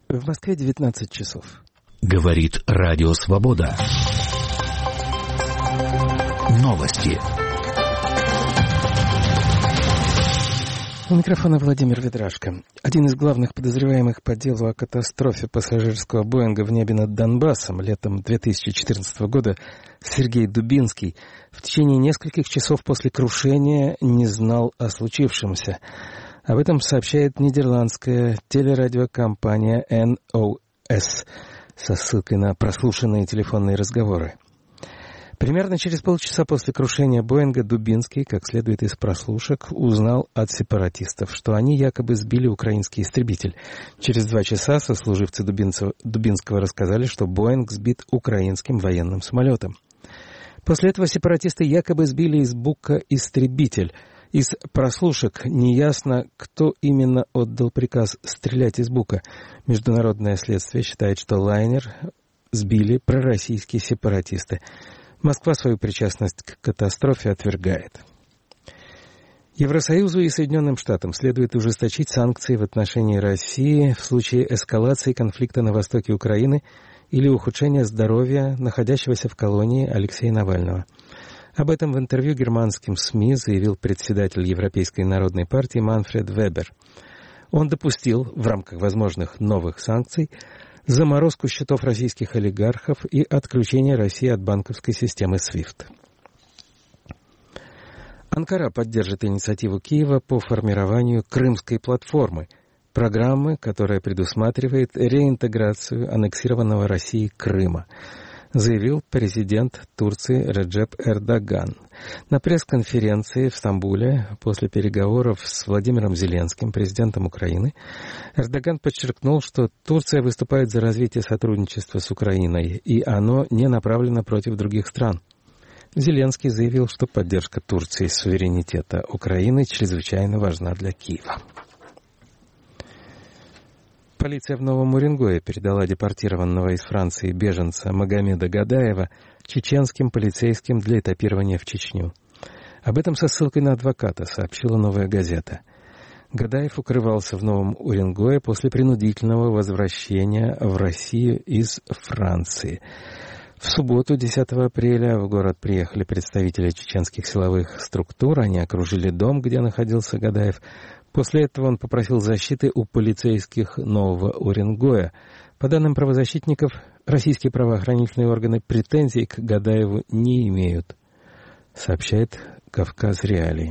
В Москве 19 часов. Говорит Радио Свобода. Новости. У микрофона Владимир Ведрашко. Один из главных подозреваемых по делу о катастрофе пассажирского Боинга в небе над Донбассом летом 2014 года, Сергей Дубинский, в течение нескольких часов после крушения не знал о случившемся. Об этом сообщает нидерландская телерадиокомпания NOS со ссылкой на прослушанные телефонные разговоры. Примерно через полчаса после крушения Боинга Дубинский, как следует из прослушек, узнал от сепаратистов, что они якобы сбили украинский истребитель. Через 2 часа сослуживцы Дубинского рассказали, что Боинг сбит украинским военным самолетом. После этого сепаратисты якобы сбили из Бука истребитель. Из прослушек неясно, кто именно отдал приказ стрелять из Бука. Международное следствие считает, что лайнер сбили пророссийские сепаратисты. Москва свою причастность к катастрофе отвергает. Евросоюзу и Соединенным Штатам следует ужесточить санкции в отношении России в случае эскалации конфликта на востоке Украины или ухудшения здоровья находящегося в колонии Алексея Навального. Об этом в интервью германским СМИ заявил председатель Европейской народной партии Манфред Вебер. Он допустил, в рамках возможных новых санкций, заморозку счетов российских олигархов и отключение России от банковской системы SWIFT. Анкара поддержит инициативу Киева по формированию Крымской платформы, программы, которая предусматривает реинтеграцию аннексированного Россией Крыма, заявил президент Турции Реджеп Эрдоган. На пресс-конференции в Стамбуле после переговоров с Владимиром Зеленским, президентом Украины, Эрдоган подчеркнул, что Турция выступает за развитие сотрудничества с Украиной, и оно не направлено против других стран. Зеленский заявил, что поддержка Турции суверенитета Украины чрезвычайно важна для Киева. Полиция в Новом Уренгое передала депортированного из Франции беженца Магомеда Гадаева чеченским полицейским для этапирования в Чечню. Об этом со ссылкой на адвоката сообщила «Новая газета». Гадаев укрывался в Новом Уренгое после принудительного возвращения в Россию из Франции. В субботу, 10 апреля, в город приехали представители чеченских силовых структур. Они окружили дом, где находился Гадаев. После этого он попросил защиты у полицейских Нового Уренгоя. По данным правозащитников, российские правоохранительные органы претензий к Гадаеву не имеют, сообщает «Кавказ Реалии».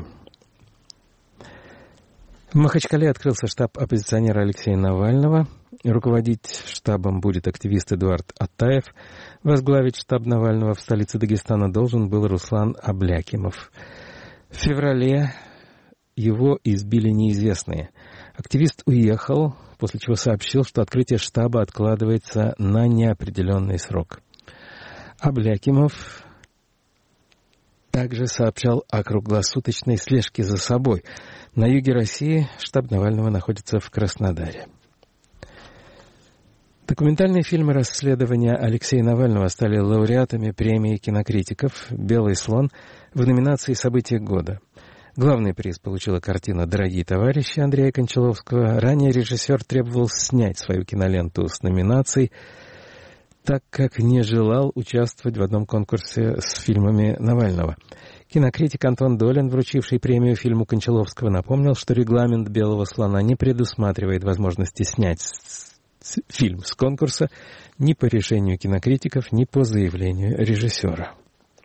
В Махачкале открылся штаб оппозиционера Алексея Навального. Руководить штабом будет активист Эдуард Атаев. Возглавить штаб Навального в столице Дагестана должен был Руслан Аблякимов. В феврале его избили неизвестные. Активист уехал, после чего сообщил, что открытие штаба откладывается на неопределенный срок. Аблякимов также сообщал о круглосуточной слежке за собой. На юге России штаб Навального находится в Краснодаре. Документальные фильмы расследования Алексея Навального стали лауреатами премии кинокритиков «Белый слон» в номинации «События года». Главный приз получила картина «Дорогие товарищи» Андрея Кончаловского. Ранее режиссер требовал снять свою киноленту с номинацией, так как не желал участвовать в одном конкурсе с фильмами Навального. Кинокритик Антон Долин, вручивший премию фильму Кончаловского, напомнил, что регламент «Белого слона» не предусматривает возможности снять фильм с конкурса ни по решению кинокритиков, ни по заявлению режиссера.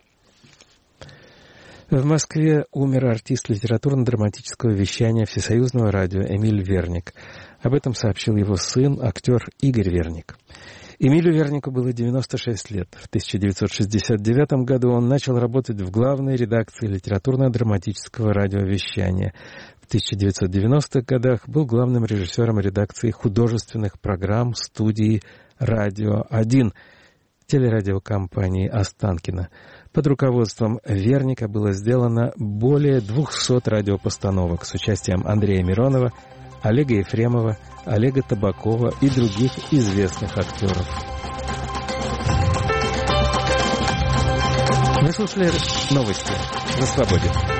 В Москве умер артист литературно-драматического вещания Всесоюзного радио Эмиль Верник. Об этом сообщил его сын, актер Игорь Верник. Эмилю Вернику было 96 лет. В 1969 году он начал работать в главной редакции литературно-драматического радиовещания. В 1990-х годах был главным режиссером редакции художественных программ студии «Радио-1» телерадиокомпании Останкино. Под руководством Верника было сделано более 200 радиопостановок с участием Андрея Миронова, Олега Ефремова, Олега Табакова и других известных актеров. Вы слушали новости на Свободе.